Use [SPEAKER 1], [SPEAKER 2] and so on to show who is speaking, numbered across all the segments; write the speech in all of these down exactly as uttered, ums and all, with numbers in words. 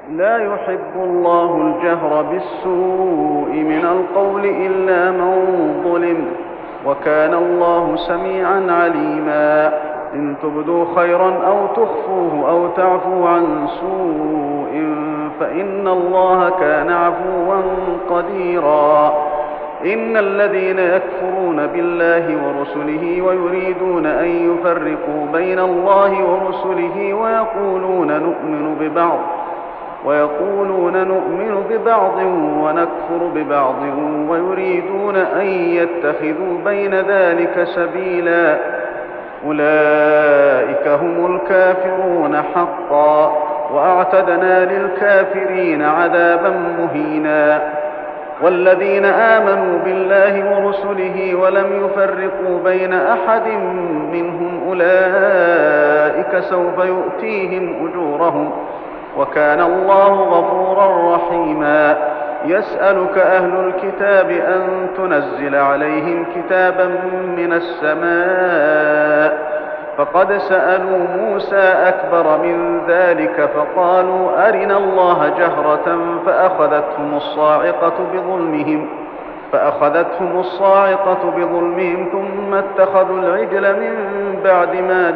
[SPEAKER 1] لا يحب الله الجهر بالسوء من القول إلا من ظلم، وكان الله سميعا عليما. إن تبدوا خيرا أو تخفوه أو تعفوا عن سوء فإن الله كان عفوا قديرا. إن الذين يكفرون بالله ورسله ويريدون أن يفرقوا بين الله ورسله ويقولون نؤمن ببعض ويقولون نؤمن ببعض ونكفر ببعض ويريدون أن يتخذوا بين ذلك سبيلا، أولئك هم الكافرون حقا، وأعتدنا للكافرين عذابا مهينا. والذين آمنوا بالله ورسله ولم يفرقوا بين أحد منهم أولئك سوف يؤتيهم أجورهم، وكان الله غفورا رحيما. يسألك أهل الكتاب أن تنزل عليهم كتابا من السماء، فقد سألوا موسى أكبر من ذلك فقالوا أرنا الله جهرة فأخذتهم الصاعقة بظلمهم فأخذتهم الصاعقة بظلمهم ثم اتخذوا العجل من بعد ما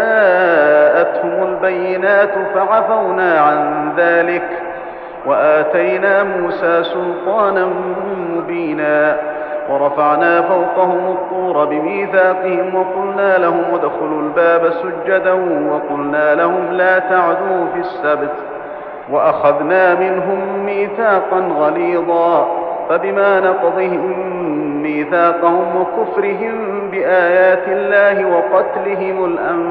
[SPEAKER 1] جاءتهم البينات فعفونا عن ذلك وآتينا موسى سلطانا مبينا. ورفعنا فوقهم الطور بميثاقهم وقلنا لهم ادخلوا الباب سجدا وقلنا لهم لا تعدوا في السبت، وأخذنا منهم ميثاقا غليظا. فبما نقضهم ميثاقهم وكفرهم بآيات الله وقتلهم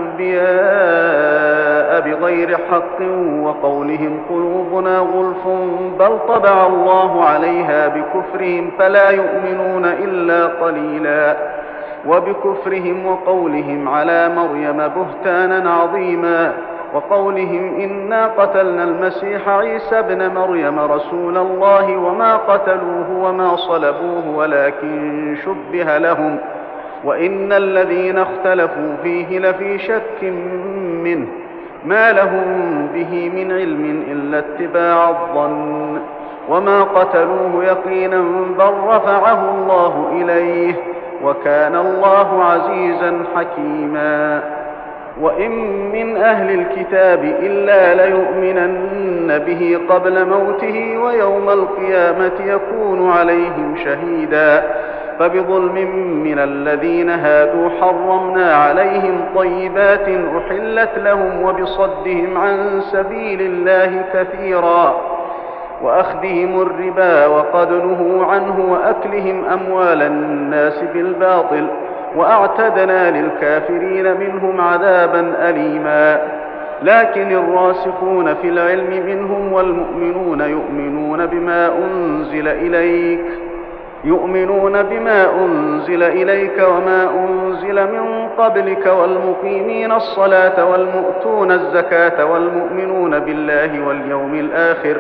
[SPEAKER 1] الأنبياء بغير حق وقولهم قلوبنا غلف بل طبع الله عليها بكفرهم فلا يؤمنون إلا قليلا، وبكفرهم وقولهم على مريم بهتانا عظيما، وقولهم إنا قتلنا المسيح عيسى ابن مريم رسول الله وما قتلوه وما صلبوه ولكن شبه لهم، وإن الذين اختلفوا فيه لفي شك منه ما لهم به من علم إلا اتباع الظن، وما قتلوه يقينا بل رفعه الله إليه، وكان الله عزيزا حكيما. وإن من أهل الكتاب إلا ليؤمنن به قبل موته ويوم القيامة يكون عليهم شهيدا. فبظلم من الذين هادوا حرمنا عليهم طيبات أحلت لهم وبصدهم عن سبيل الله كثيرا، وأخذهم الربا وقد نهوا عنه وأكلهم أموال الناس بالباطل، وأعتدنا للكافرين منهم عذابا أليما. لكن الراسخون في العلم منهم والمؤمنون يؤمنون بما أنزل إليك يؤمنون بما أنزل إليك وما أنزل من قبلك والمقيمين الصلاة والمؤتون الزكاة والمؤمنون بالله واليوم الآخر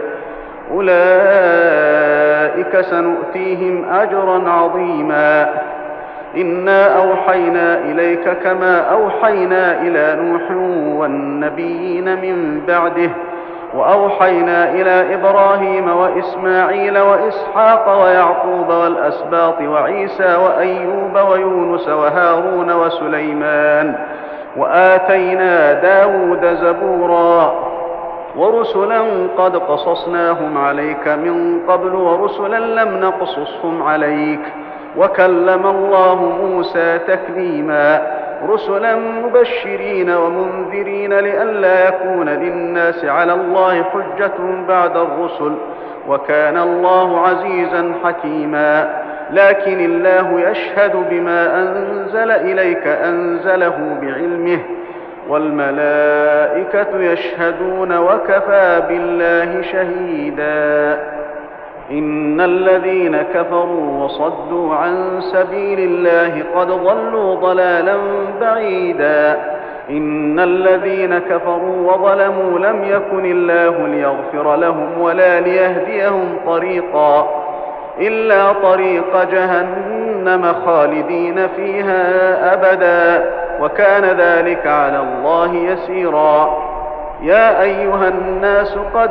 [SPEAKER 1] أولئك سنؤتيهم أجرا عظيما. إنا أوحينا إليك كما أوحينا إلى نوح والنبيين من بعده، وأوحينا إلى إبراهيم وإسماعيل وإسحاق ويعقوب والأسباط وعيسى وأيوب ويونس وهارون وسليمان، وآتينا داود زبورا، ورسلا قد قصصناهم عليك من قبل ورسلا لم نقصصهم عليك، وكلم الله موسى تكليما. رسلا مبشرين ومنذرين لئلا يكون للناس على الله حجة بعد الرسل، وكان الله عزيزا حكيما. لكن الله يشهد بما أنزل إليك أنزله بعلمه، والملائكة يشهدون وكفى بالله شهيدا. إن الذين كفروا وصدوا عن سبيل الله قد ضلوا ضلالا بعيدا. إن الذين كفروا وظلموا لم يكن الله ليغفر لهم ولا ليهديهم طريقا إلا طريق جهنم خالدين فيها أبدا، وكان ذلك على الله يسيرا. يا أيها الناس قد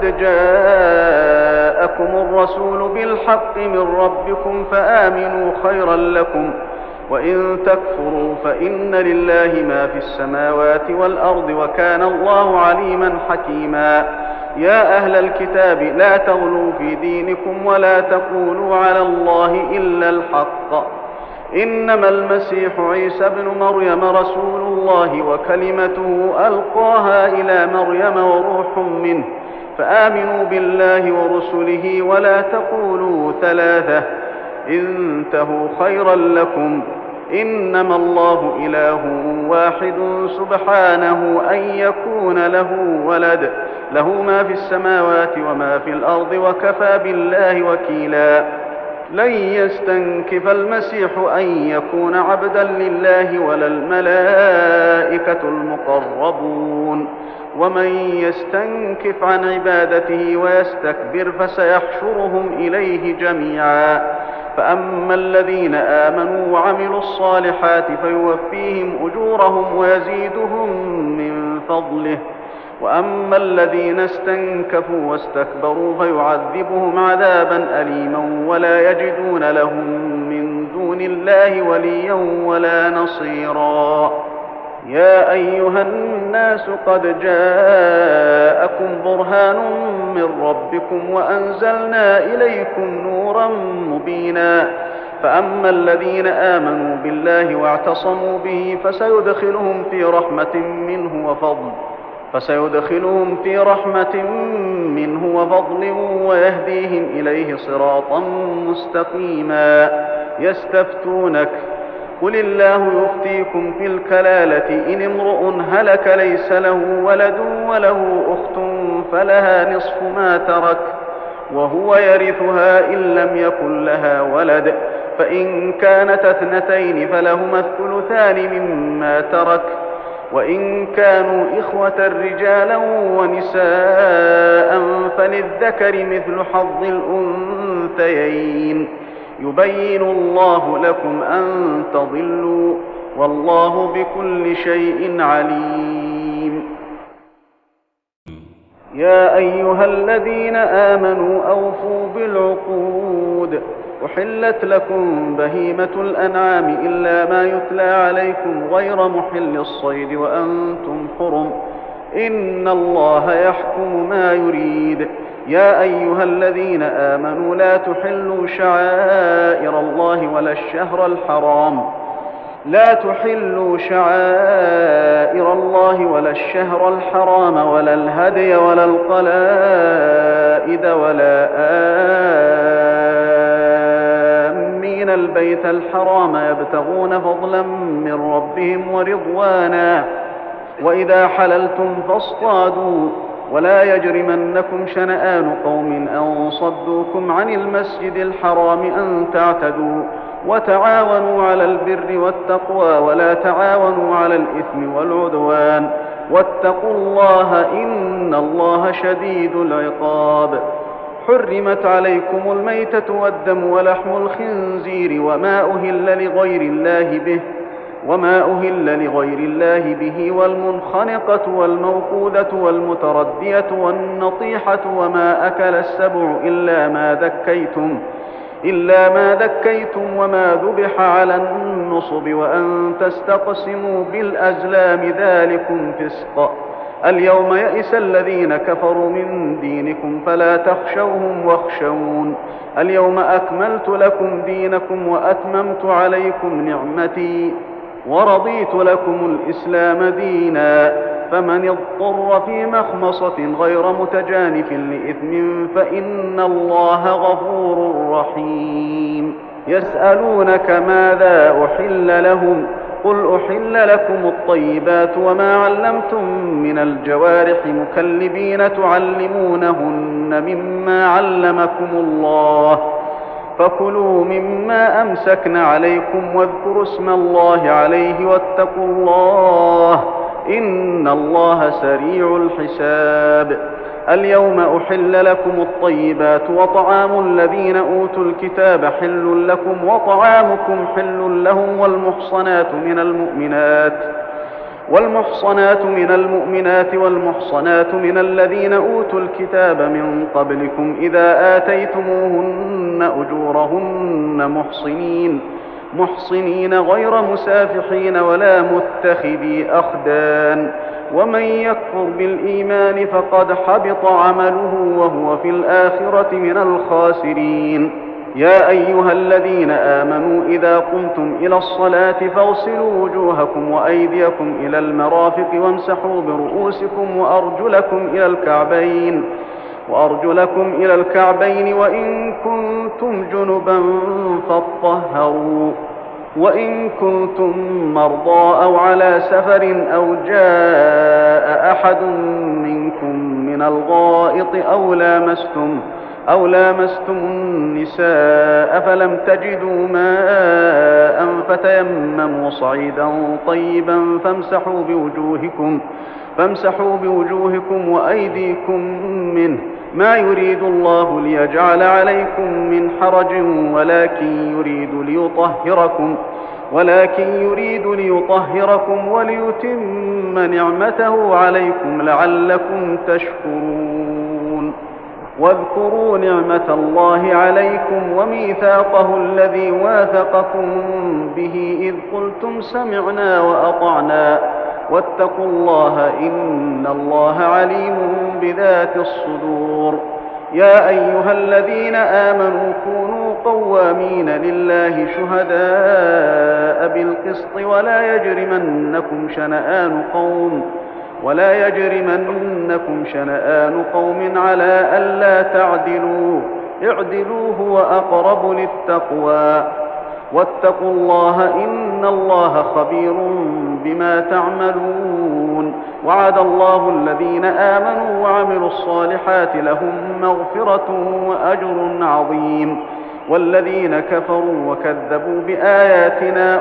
[SPEAKER 1] جاءكم الرسول بالحق من ربكم فآمنوا خيرا لكم، وإن تكفروا فإن لله ما في السماوات والأرض وكان الله عليما حكيما. يا أهل الكتاب لا تغلوا في دينكم ولا تقولوا على الله إلا الحق، إنما المسيح عيسى ابن مريم رسول الله وكلمته ألقاها إلى مريم وروح منه، فآمنوا بالله ورسله ولا تقولوا ثلاثة، انتهوا خيرا لكم، إنما الله إله واحد سبحانه أن يكون له ولد، له ما في السماوات وما في الأرض وكفى بالله وكيلا. لن يستنكف المسيح أن يكون عبدا لله ولا الملائكة المقربون، ومن يستنكف عن عبادته ويستكبر فسيحشرهم إليه جميعا. فأما الذين آمنوا وعملوا الصالحات فيوفيهم أجورهم ويزيدهم من فضله، وأما الذين استنكفوا واستكبروا فيعذبهم عذابا أليما ولا يجدون لهم من دون الله وليا ولا نصيرا. يا أيها الناس قد جاءكم برهان من ربكم وأنزلنا إليكم نورا مبينا. فأما الذين آمنوا بالله واعتصموا به فسيدخلهم في رحمة منه وفضل فسيدخلهم في رحمة منه وفضل ويهديهم إليه صراطا مستقيما. يستفتونك قل الله يفتيكم في الكلالة إن امرؤ هلك ليس له ولد وله أخت فلها نصف ما ترك وهو يرثها إن لم يكن لها ولد، فإن كانت اثنتين فلهما الثلثان مما ترك، وإن كانوا إخوة رجالا ونساء فللذكر مثل حظ الأنثيين. يبين الله لكم أن تضلوا والله بكل شيء عليم. يا أيها الذين آمنوا أوفوا بالعقود. أحلت لكم بهيمة الأنعام إلا ما يتلى عليكم غير محل الصيد وأنتم حرم، إن الله يحكم ما يريد. يا أيها الذين آمنوا لا تحلوا شعائر الله ولا الشهر الحرام لا تحلوا شعائر الله ولا الشهر الحرام ولا الهدي ولا القلائد ولا آمين البيت الحرام يبتغون فضلا من ربهم ورضوانا، وإذا حللتم فاصطادوا ولا يجرمنكم شنآن قوم أن صدوكم عن المسجد الحرام أن تعتدوا، وتعاونوا على البر والتقوى ولا تعاونوا على الإثم والعدوان، واتقوا الله إن الله شديد العقاب. حرمت عليكم الميتة والدم ولحم الخنزير وما أهل لغير الله به وما أهل لغير الله به والمنخنقة والموقودة والمتردية والنطيحة وما أكل السبع إلا ما ذكيتم إلا ما ذكيتم وما ذبح على النصب وأن تستقسموا بالأزلام ذلكم فسق. اليوم يئس الذين كفروا من دينكم فلا تخشوهم واخشون. اليوم أكملت لكم دينكم وأتممت عليكم نعمتي ورضيت لكم الإسلام دينا. فمن اضطر في مخمصة غير متجانف لإثم فإن الله غفور رحيم. يسألونك ماذا أحل لهم قل أحل لكم الطيبات وما علمتم من الجوارح مكلبين تعلمونهن مما علمكم الله، فكلوا مما أمسكن عليكم واذكروا اسم الله عليه واتقوا الله إن الله سريع الحساب. اليوم أحل لكم الطيبات وطعام الذين أوتوا الكتاب حل لكم وطعامكم حل لهم والمحصنات من المؤمنات والمحصنات من المؤمنات والمحصنات من الذين أوتوا الكتاب من قبلكم إذا آتيتموهن أجورهن محصنين محصنين غير مسافحين ولا متخذي أخدان ومن يكفر بالإيمان فقد حبط عمله وهو في الآخرة من الخاسرين. يا أيها الذين آمنوا إذا قمتم إلى الصلاة فاغسلوا وجوهكم وأيديكم إلى المرافق وامسحوا برؤوسكم وأرجلكم إلى الكعبين وأرجلكم إلى الكعبين وإن كنتم جنبا فاطهروا وإن كنتم مرضى أو على سفر أو جاء أحد منكم من الغائط أو لامستم أو لامستم النساء فلم تجدوا ماء فتيمموا صعيدا طيبا فامسحوا بوجوهكم فامسحوا بوجوهكم وأيديكم منه ما يريد الله ليجعل عليكم من حرج ولكن يريد ليطهركم ولكن يريد ليطهركم وليتم نعمته عليكم لعلكم تشكرون. واذكروا نعمة الله عليكم وميثاقه الذي واثقكم به إذ قلتم سمعنا وأطعنا واتقوا الله إن الله عليم بذات الصدور. يا أيها الذين آمنوا كونوا قوامين لله شهداء بالقسط ولا يجرمنكم شنآن قوم ولا يجرمنكم شنآن قوم على ألا تعدلوا اعدلوا هو أقرب للتقوى واتقوا الله إن الله خبير بما تعملون. وعد الله الذين آمنوا وعملوا الصالحات لهم مغفرة وأجر عظيم والذين كفروا وكذبوا بآياتنا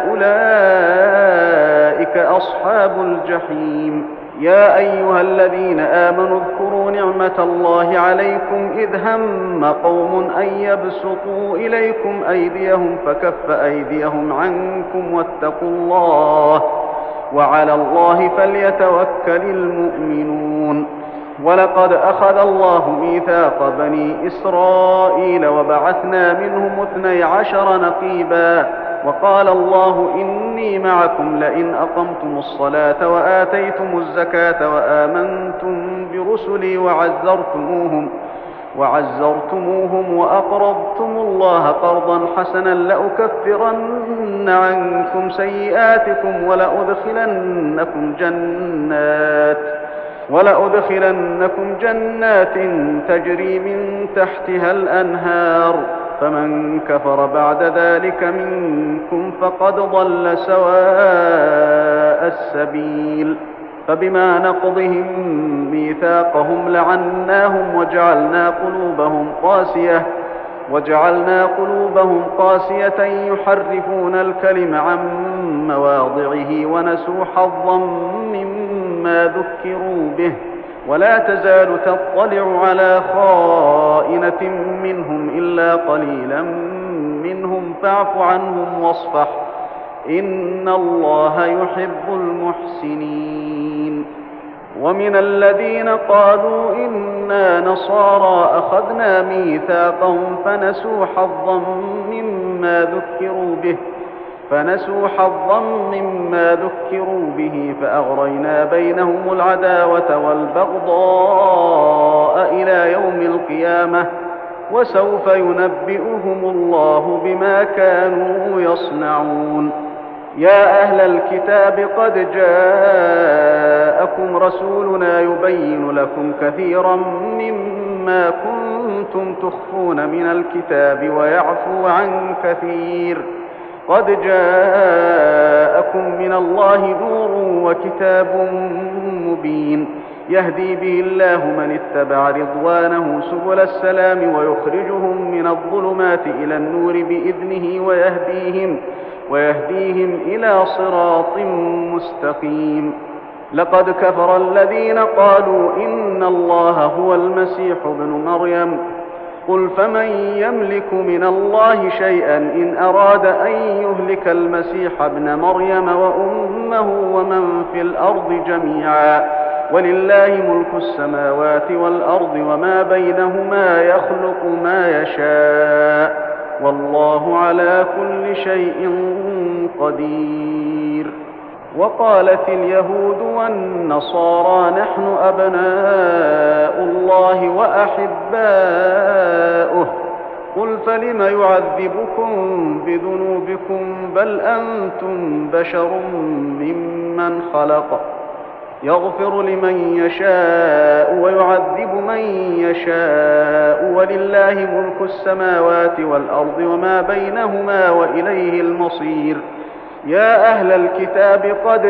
[SPEAKER 1] أولئك أصحاب الجحيم. يا أيها الذين آمنوا اذكروا نعمة الله عليكم إذ هم قوم أن يبسطوا إليكم أيديهم فكف أيديهم عنكم واتقوا الله وعلى الله فليتوكل المؤمنون. ولقد أخذ الله ميثاق بني إسرائيل وبعثنا منهم اثني عشر نقيبا وقال الله إني معكم لئن أقمتم الصلاة وآتيتم الزكاة وآمنتم برسلي وعزرتموهم وعزرتموهم وأقرضتم الله قرضا حسنا لأكفرن عنكم سيئاتكم ولأدخلنكم جنات ولأدخلنكم جنات تجري من تحتها الأنهار فمن كفر بعد ذلك منكم فقد ضل سواء السبيل. فبما نقضهم ميثاقهم لعناهم وجعلنا قلوبهم قاسية وجعلنا قلوبهم قاسية يحرفون الكلم عن مواضعه ونسوا حظا مما ذكروا به ولا تزال تطلع على خائنة منهم إلا قليلا منهم فاعف عنهم واصفح إن الله يحب المحسنين. ومن الذين قالوا إنا نصارى أخذنا ميثاقهم فنسوا حظا مما ذكروا به فنسوا حظا مما ذكروا به فأغرينا بينهم العداوة والبغضاء إلى يوم القيامة وسوف ينبئهم الله بما كانوا يصنعون. يا أهل الكتاب قد جاءكم رسولنا يبين لكم كثيرا مما كنتم تخفون من الكتاب ويعفو عن كثير قد جاءكم من الله نور وكتاب مبين يهدي به الله من اتبع رضوانه سبل السلام ويخرجهم من الظلمات إلى النور بإذنه ويهديهم ويهديهم إلى صراط مستقيم. لقد كفر الذين قالوا إن الله هو المسيح ابن مريم قل فمن يملك من الله شيئا إن أراد أن يهلك المسيح ابن مريم وأمه ومن في الأرض جميعا ولله ملك السماوات والأرض وما بينهما يخلق ما يشاء والله على كل شيء قدير. وقالت اليهود والنصارى نحن أبناء الله وأحباؤه قل فلم يعذبكم بذنوبكم بل أنتم بشر ممن خلق يغفر لمن يشاء ويعذب من يشاء ولله ملك السماوات والأرض وما بينهما وإليه المصير. يا أهل الكتاب قد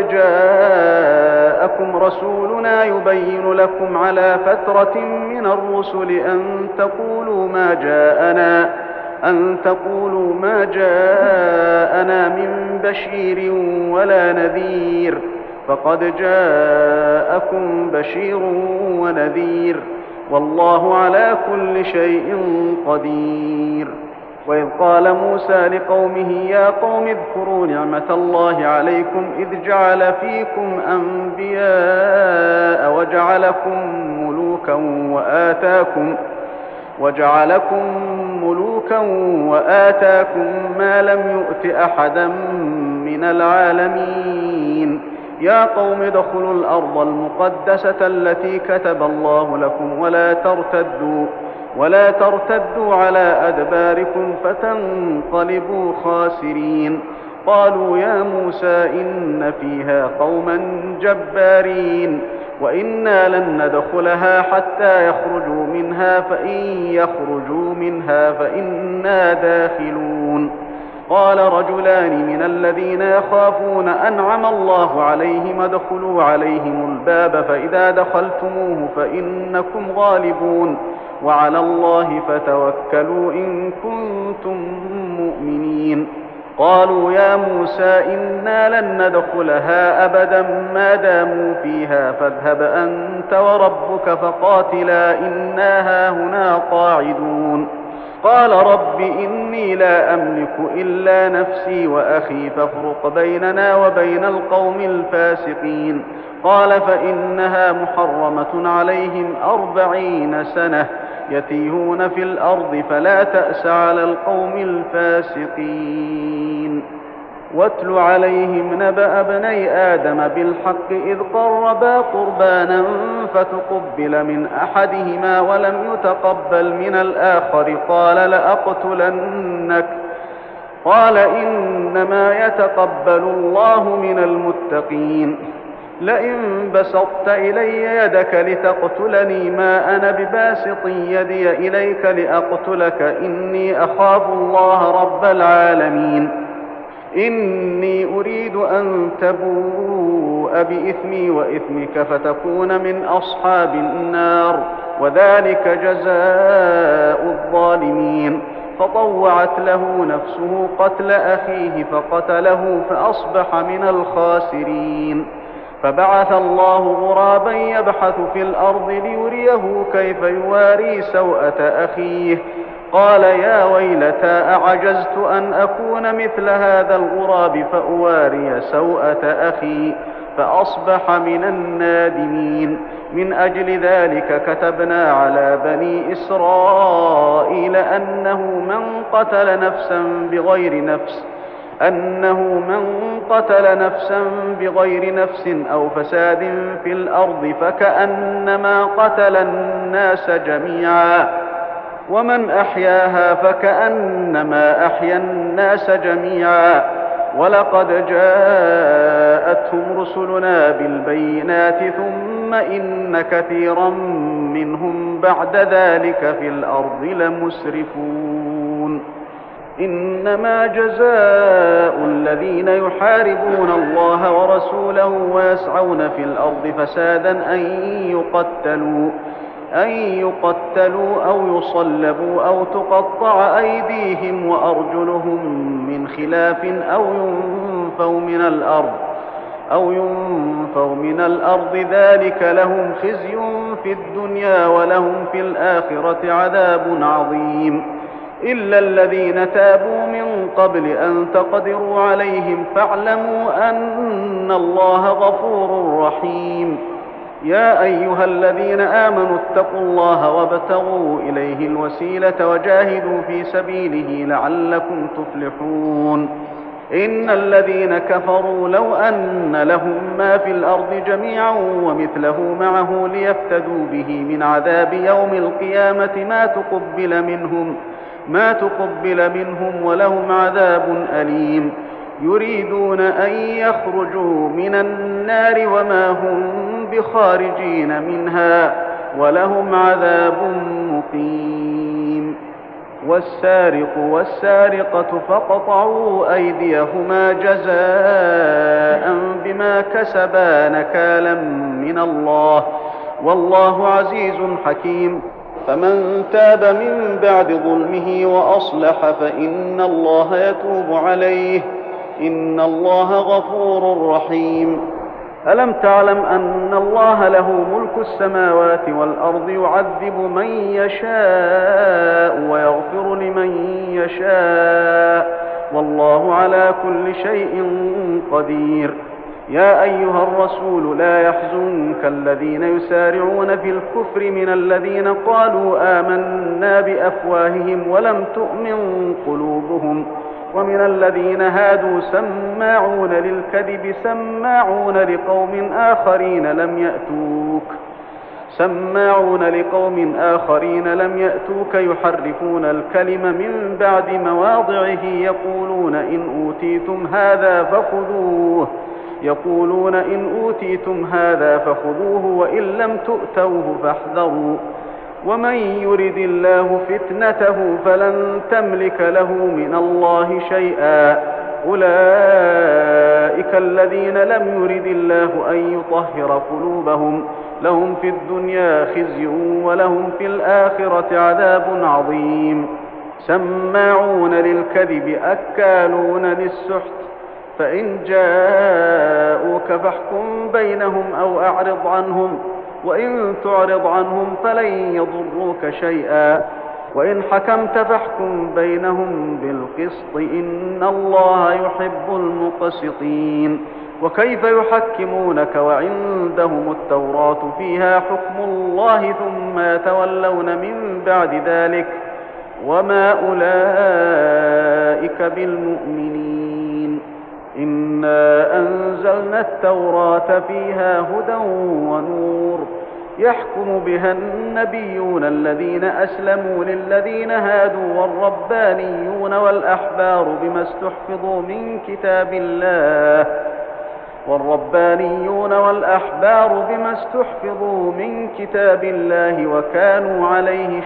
[SPEAKER 1] جاءكم رسولنا يبين لكم على فترة من الرسل أن تقولوا ما جاءنا أن تقولوا ما جاءنا من بشير ولا نذير فقد جاءكم بشير ونذير والله على كل شيء قدير. وإذ قال موسى لقومه يا قوم اذكروا نعمة الله عليكم إذ جعل فيكم أنبياء وجعلكم ملوكا وآتاكم وجعلكم ملوكا وآتاكم ما لم يؤت أحدا من العالمين. يا قوم ادخلوا الأرض المقدسة التي كتب الله لكم ولا ترتدوا ولا ترتدوا على أدباركم فتنقلبوا خاسرين. قالوا يا موسى إن فيها قوما جبارين وإنا لن ندخلها حتى يخرجوا منها فإن يخرجوا منها فإنا داخلون. قال رجلان من الذين يخافون أنعم الله عليهم ادخلوا عليهم الباب فإذا دخلتموه فإنكم غالبون وعلى الله فتوكلوا إن كنتم مؤمنين. قالوا يا موسى إنا لن ندخلها أبدا ما داموا فيها فاذهب أنت وربك فقاتلا إنا هاهنا قاعدون. قال رب إني لا أملك إلا نفسي وأخي فافرق بيننا وبين القوم الفاسقين. قال فإنها محرمة عليهم أربعين سنة يتيهون في الأرض فلا تأس على القوم الفاسقين. واتل عليهم نبأ ابني آدم بالحق إذ قربا قربانا فتقبل من أحدهما ولم يتقبل من الآخر قال لأقتلنك قال إنما يتقبل الله من المتقين. لئن بسطت إلي يدك لتقتلني ما أنا بباسط يدي إليك لأقتلك إني أخاف الله رب العالمين. إني أريد أن تبوء بإثمي وإثمك فتكون من أصحاب النار وذلك جزاء الظالمين. فطوعت له نفسه قتل أخيه فقتله فأصبح من الخاسرين. فبعث الله غرابا يبحث في الأرض ليريه كيف يواري سوءة أخيه قال يا ويلتى أعجزت أن أكون مثل هذا الغراب فأواري سوءة أخي فأصبح من النادمين. من أجل ذلك كتبنا على بني إسرائيل أنه من قتل نفسا بغير نفس أنه من قتل نفسا بغير نفس أو فساد في الأرض فكأنما قتل الناس جميعا ومن أحياها فكأنما أحيا الناس جميعا. ولقد جاءتهم رسلنا بالبينات ثم إن كثيرا منهم بعد ذلك في الأرض لمسرفون. إنما جزاء الذين يحاربون الله ورسوله ويسعون في الأرض فسادا أن يقتلوا أن يقتلوا أو يصلبوا أو تقطع أيديهم وأرجلهم من خلاف أو ينفوا من الأرض أو ينفوا من الأرض ذلك لهم خزي في الدنيا ولهم في الآخرة عذاب عظيم إلا الذين تابوا من قبل أن تقدروا عليهم فاعلموا أن الله غفور رحيم. يا أيها الذين آمنوا اتقوا الله وابتغوا إليه الوسيلة وجاهدوا في سبيله لعلكم تفلحون. إن الذين كفروا لو أن لهم ما في الأرض جميعا ومثله معه ليفتدوا به من عذاب يوم القيامة ما تقبل منهم ما تقبل منهم ولهم عذاب أليم. يريدون أن يخرجوا من النار وما هم بخارجين منها ولهم عذاب مقيم. والسارق والسارقة فاقطعوا أيديهما جزاء بما كسبا نكالا من الله والله عزيز حكيم. فمن تاب من بعد ظلمه وأصلح فإن الله يتوب عليه إن الله غفور رحيم. ألم تعلم أن الله له ملك السماوات والأرض يعذب من يشاء ويغفر لمن يشاء والله على كل شيء قدير. يا أيها الرسول لا يحزنك الذين يسارعون في الكفر من الذين قالوا آمنا بأفواههم ولم تؤمن قلوبهم ومن الذين هادوا سماعون للكذب سماعون لقوم آخرين لم يأتوك سماعون لقوم آخرين لم يأتوك يحرفون الكلم من بعد مواضعه يقولون إن أوتيتم هذا فخذوه يقولون إن أوتيتم هذا فخذوه وإن لم تؤتوه فاحذروا ومن يرد الله فتنته فلن تملك له من الله شيئا أولئك الذين لم يرد الله أن يطهر قلوبهم لهم في الدنيا خزي ولهم في الآخرة عذاب عظيم. سماعون للكذب أكالون للسحت فإن جاءوك فاحكم بينهم أو أعرض عنهم وإن تعرض عنهم فلن يضروك شيئا وإن حكمت فاحكم بينهم بالقسط إن الله يحب المقسطين. وكيف يحكمونك وعندهم التوراة فيها حكم الله ثم يتولون من بعد ذلك وما أولئك بالمؤمنين. إنا أنزلنا التوراة فيها هدى ونور يحكم بها النبيون الذين أسلموا للذين هادوا والربانيون والأحبار بما استحفظوا من كتاب الله والربانيون والأحبار بما استحفظوا من كتاب الله وكانوا عليه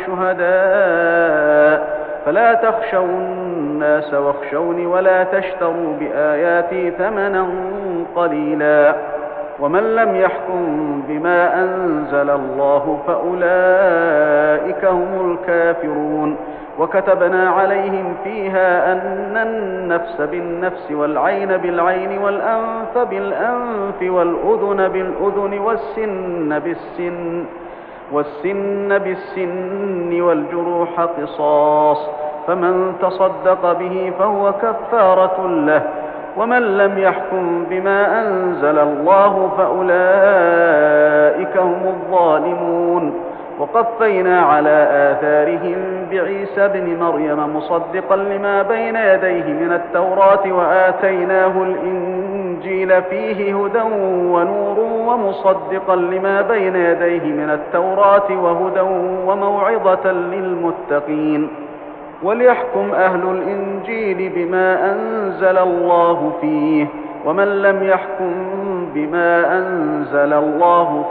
[SPEAKER 1] شهداء فلا تخشوا الناس واخشوني ولا تشتروا بآياتي ثمنا قليلا ومن لم يحكم بما أنزل الله فأولئك هم الكافرون. وكتبنا عليهم فيها أن النفس بالنفس والعين بالعين والأنف بالأنف والأذن بالأذن والسن بالسن والسن بالسن والجروح قصاص فمن تصدق به فهو كفارة له ومن لم يحكم بما أنزل الله فأولئك هم الظالمون. وقفينا على آثارهم بعيسى ابن مريم مصدقا لما بين يديه من التوراة وآتيناه الإنجيل فيه هدى ونور ومصدقا لما بين يديه من التوراة وهدى وموعظة للمتقين. وليحكم أهل الإنجيل بما أنزل الله فيه ومن لم يحكم بما أنزل الله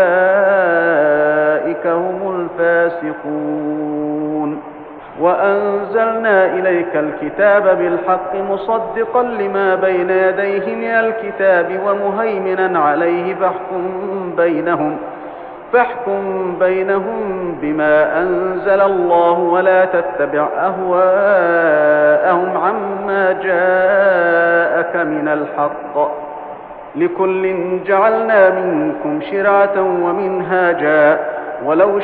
[SPEAKER 1] فأولئك هم الفاسقون. وأنزلنا إليك الكتاب بالحق مصدقا لما بين يديه من الكتاب ومهيمنا عليه فاحكم بينهم فاحكم بينهم بما أنزل الله ولا تتبع أهواءهم عما جاءك من الحق لكل جعلنا منكم شرعة ومنهاجا ولو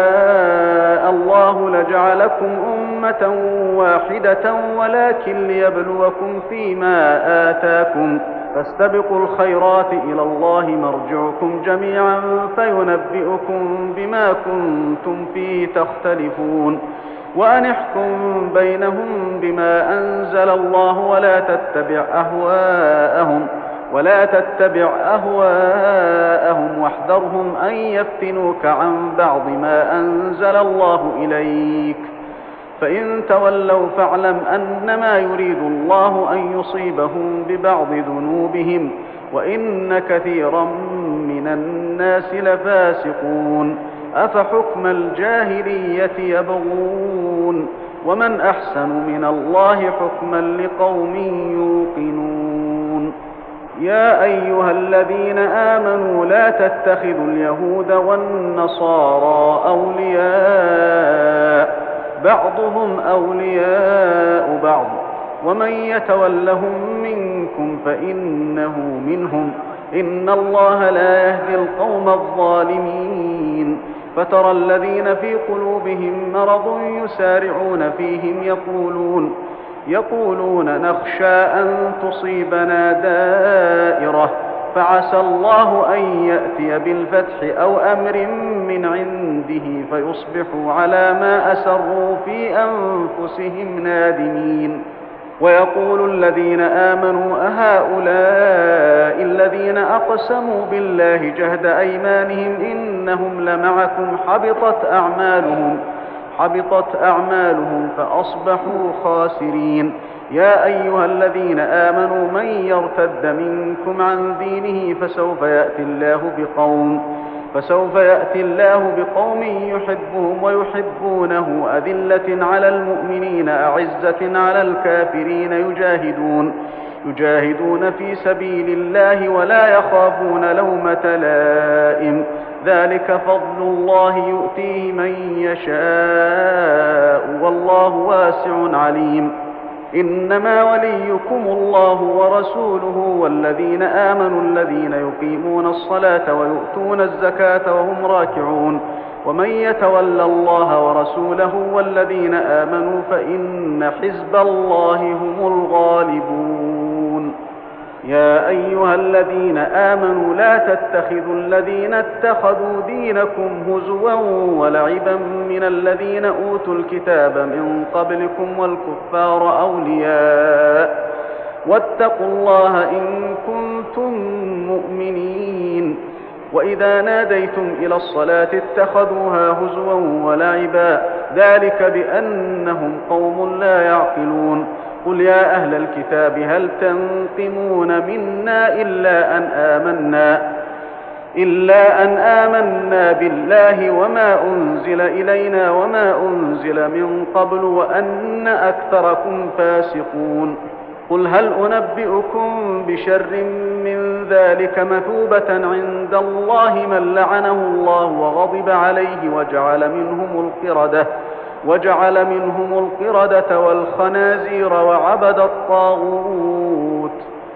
[SPEAKER 1] شاء الله لجعلكم أمة واحدة ولكن ليبلوكم فيما آتاكم فاستبقوا الخيرات إلى الله مرجعكم جميعا فينبئكم بما كنتم فيه تختلفون وأن احكم بينهم بما أنزل الله ولا تتبع أهواءهم ولا تتبع أهواءهم واحذرهم أن يفتنوك عن بعض ما أنزل الله إليك فإن تولوا فاعلم أنما يريد الله أن يصيبهم ببعض ذنوبهم وإن كثيرا من الناس لفاسقون أفحكم الجاهلية يبغون ومن أحسن من الله حكما لقوم يوقنون يا أيها الذين آمنوا لا تتخذوا اليهود والنصارى أولياء بعضهم أولياء بعض ومن يتولهم منكم فإنه منهم إن الله لا يهدي القوم الظالمين فترى الذين في قلوبهم مرض يسارعون فيهم يقولون يقولون نخشى أن تصيبنا دائرة فعسى الله أن يأتي بالفتح أو أمر من عنده فيصبحوا على ما أسروا في أنفسهم نادمين ويقول الذين آمنوا أهؤلاء الذين أقسموا بالله جهد أيمانهم إنهم لمعكم حبطت أعمالهم حبطت أعمالهم فأصبحوا خاسرين يا أيها الذين آمنوا من يرتد منكم عن دينه فسوف يأتي الله بقوم فسوف يأتي الله بقوم يحبهم ويحبونه أذلة على المؤمنين أعزة على الكافرين يجاهدون يجاهدون في سبيل الله ولا يخافون لومة لائم ذلك فضل الله يؤتيه من يشاء والله واسع عليم إنما وليكم الله ورسوله والذين آمنوا الذين يقيمون الصلاة ويؤتون الزكاة وهم راكعون ومن يتول الله ورسوله والذين آمنوا فإن حزب الله هم الغالبون يا أيها الذين آمنوا لا تتخذوا الذين اتخذوا دينكم هزوا ولعبا من الذين أوتوا الكتاب من قبلكم والكفار أولياء واتقوا الله إن كنتم مؤمنين وإذا ناديتم إلى الصلاة اتخذوها هزوا ولعبا ذلك بأنهم قوم لا يعقلون قل يا أهل الكتاب هل تنقمون منا إلا أن آمنا إلا أن آمنا بالله وما أنزل إلينا وما أنزل من قبل وأن أكثركم فاسقون قل هل أنبئكم بشر من ذلك مثوبة عند الله من لعنه الله وغضب عليه وجعل منهم القردة وجعل منهم القردة والخنازير وعبد الطاغوت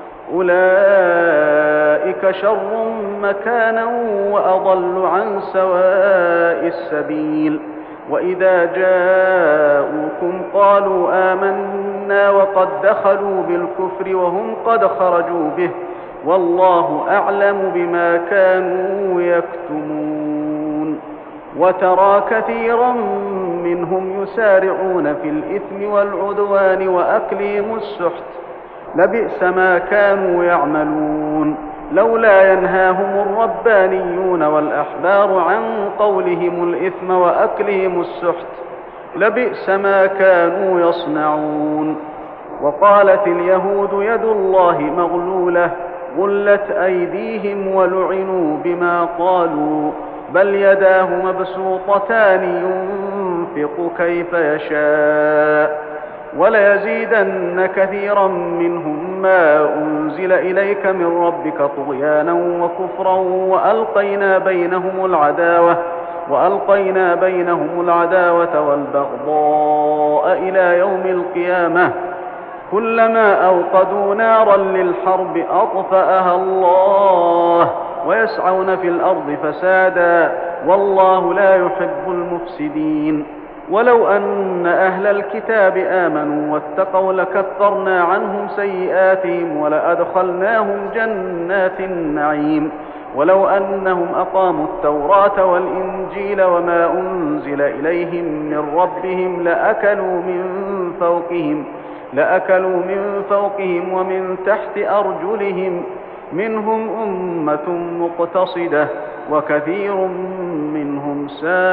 [SPEAKER 1] أولئك شر مكانا وأضل عن سواء السبيل وإذا جاءوكم قالوا آمنا وقد دخلوا بالكفر وهم قد خرجوا به والله أعلم بما كانوا يكتمون وترى كثيرا منهم يسارعون في الإثم والعدوان وأكلهم السحت لبئس ما كانوا يعملون لولا ينهاهم الربانيون والأحبار عن قولهم الإثم وأكلهم السحت لبئس ما كانوا يصنعون وقالت اليهود يد الله مغلولة غلت أيديهم ولعنوا بما قالوا بل يداه مبسوطتان ينفق كيف يشاء وليزيدن كثيرا منهم ما أنزل إليك من ربك طغيانا وكفرا وألقينا بينهم العداوة وألقينا بينهم العداوة والبغضاء إلى يوم القيامة كلما أوقدوا نارا للحرب أطفأها الله ويسعون في الأرض فسادا والله لا يحب المفسدين. ولو أن أهل الكتاب آمنوا واتقوا لكفرنا عنهم سيئاتهم ولأدخلناهم جنات النعيم. ولو أنهم أقاموا التوراة والإنجيل وما أنزل إليهم من ربهم لأكلوا من فوقهم لأكلوا من فوقهم ومن تحت أرجلهم منهم أمة مقتصدة وكثير منهم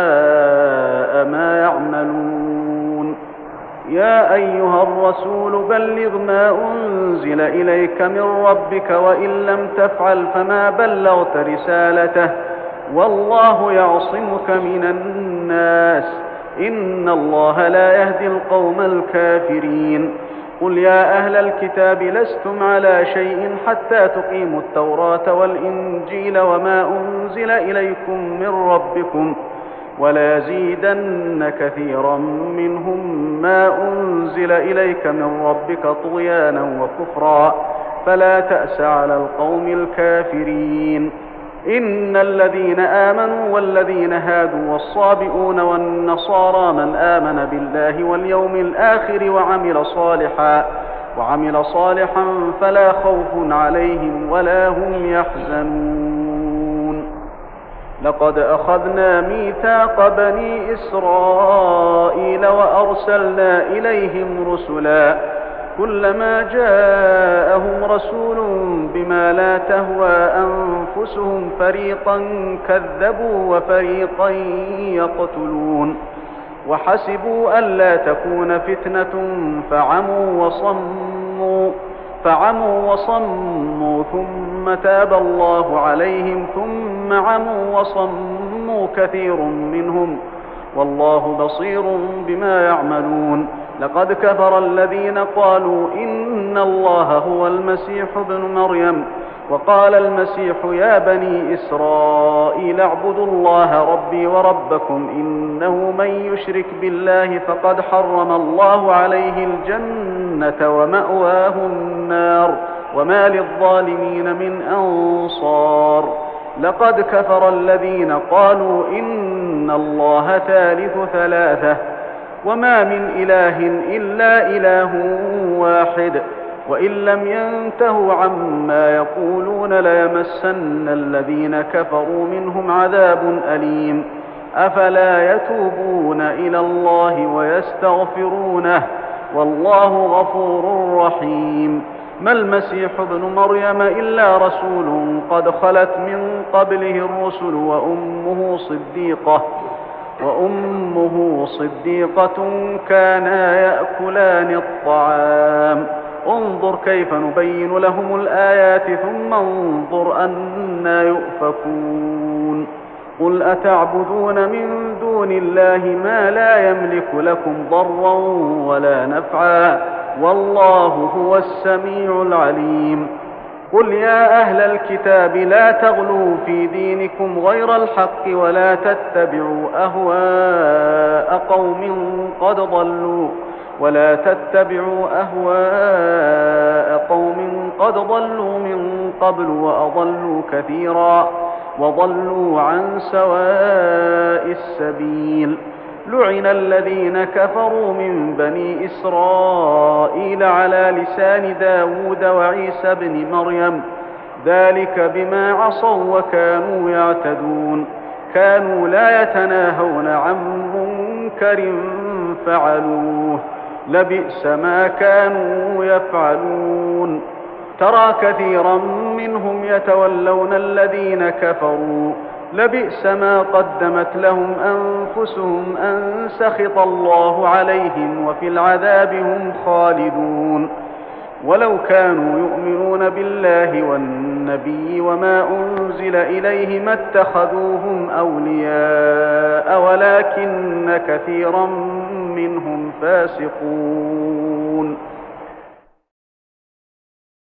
[SPEAKER 1] ساء ما يعملون. يا أيها الرسول بلغ ما أنزل إليك من ربك وإن لم تفعل فما بلغت رسالته والله يعصمك من الناس إن الله لا يهدي القوم الكافرين. قل يا أهل الكتاب لستم على شيء حتى تقيموا التوراة والإنجيل وما أنزل إليكم من ربكم وليزيدن كثيرا منهم ما أنزل إليك من ربك طغيانا وكفرا فلا تأس على القوم الكافرين. إن الذين آمنوا والذين هادوا والصابئون والنصارى من آمن بالله واليوم الآخر وعمل صالحا وعمل صالحا فلا خوف عليهم ولا هم يحزنون. لقد أخذنا ميثاق بني إسرائيل وأرسلنا إليهم رسلا كلما جاءهم رسول بما لا تهوى أنفسهم فريقا كذبوا وفريقا يقتلون وحسبوا ألا تكون فتنة فعموا وصموا فعموا وصموا ثم تاب الله عليهم ثم عموا وصموا كثير منهم والله بصير بما يعملون. لقد كفر الذين قالوا إن الله هو المسيح ابن مريم وقال المسيح يا بني إسرائيل اعبدوا الله ربي وربكم إنه من يشرك بالله فقد حرم الله عليه الجنة ومأواه النار وما للظالمين من أنصار. لقد كفر الذين قالوا إن الله ثالث ثلاثة وما من إله إلا إله واحد وإن لم ينتهوا عما يقولون ليمسن الذين كفروا منهم عذاب أليم. أفلا يتوبون إلى الله ويستغفرونه والله غفور رحيم. ما المسيح ابن مريم إلا رسول قد خلت من قبله الرسل وأمه صديقة وأمه صديقة كانا يأكلان الطعام انظر كيف نبين لهم الآيات ثم انظر أنى يؤفكون. قل أتعبدون من دون الله ما لا يملك لكم ضرا ولا نفعا والله هو السميع العليم. قل يا أهل الكتاب لا تغلوا في دينكم غير الحق ولا تتبعوا أهواء قوم قد ضلوا ولا تتبعوا أهواء قوم قد ضلوا من قبل وأضلوا كثيرا وضلوا عن سواء السبيل. لعن الذين كفروا من بني إسرائيل على لسان داود وعيسى بن مريم ذلك بما عصوا وكانوا يعتدون كانوا لا يتناهون عن منكر فعلوه لبئس ما كانوا يفعلون. ترى كثيرا منهم يتولون الذين كفروا لبئس ما قدمت لهم أنفسهم أن سخط الله عليهم وفي العذاب هم خالدون. ولو كانوا يؤمنون بالله والنبي وما أنزل إليه ما اتخذوهم أولياء ولكن كثيرا منهم فاسقون.